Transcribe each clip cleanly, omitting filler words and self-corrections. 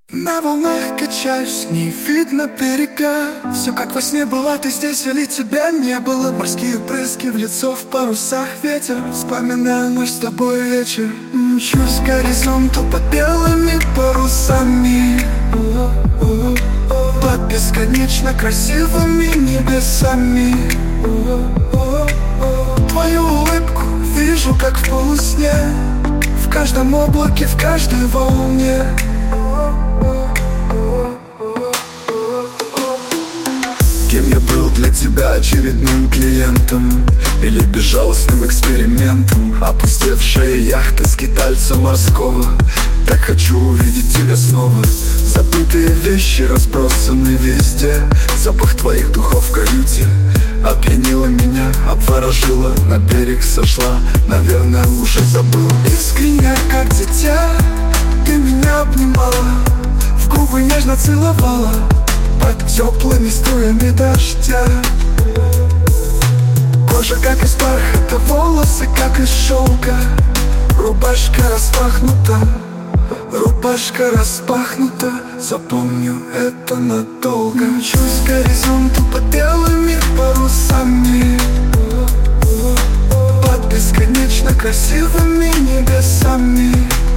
На волнах качаюсь, не видно берега. Все как во сне, была ты здесь или тебя не было. Морские брызги в лицо, в парусах ветер. Вспоминаю наш с тобой вечер. Мчусь к горизонту под белыми парусами, под бесконечно красивыми небесами. Твою улыбку вижу, как в полусне, в каждом облаке, в каждой волне. Кем я был для тебя, очередным клиентом или безжалостным экспериментом? Опустевшая яхта скитальца морского. Так хочу увидеть тебя снова. Забытые вещи разбросаны везде. Запах твоих духов в каюте опьянила меня, обворожила. На берег сошла, наверное, уже забыл. Искренне, как дитя, ты меня обнимала, в губы нежно целовала, под теплыми струями дождя. Кожа как из бархата, волосы как из шелка. Рубашка распахнута, рубашка распахнута. Запомню это надолго. Мчусь к горизонту под белыми парусами, под бесконечно красивыми небесами.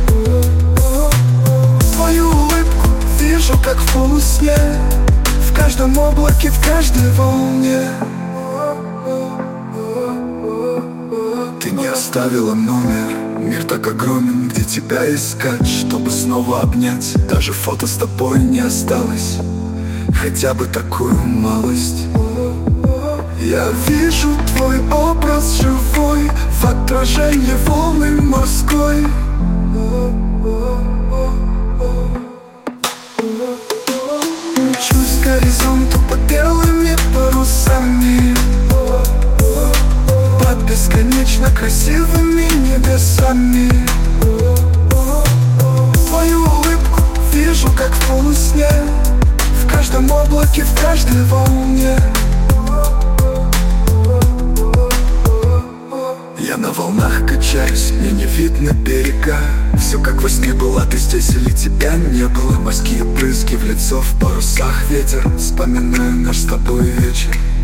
Твою улыбку вижу, как в полусне, в каждом облаке, в каждой волне. Ты не оставила номер. Мир так огромен, где тебя искать, чтобы снова обнять. Даже фото с тобой не осталось, хотя бы такую малость. Я вижу твой образ живой в отражении волны морской. Мчусь к горизонту под белыми парусами, под бесконечно красивыми небесами. Твою улыбку вижу, как в полусне, в каждом облаке, в каждой волне. Я на волнах качаюсь, мне не видно берега. Все как во сне, была ты здесь или тебя не было. Морские брызги в лицо, в парусах ветер. Вспоминаю наш с тобой вечер.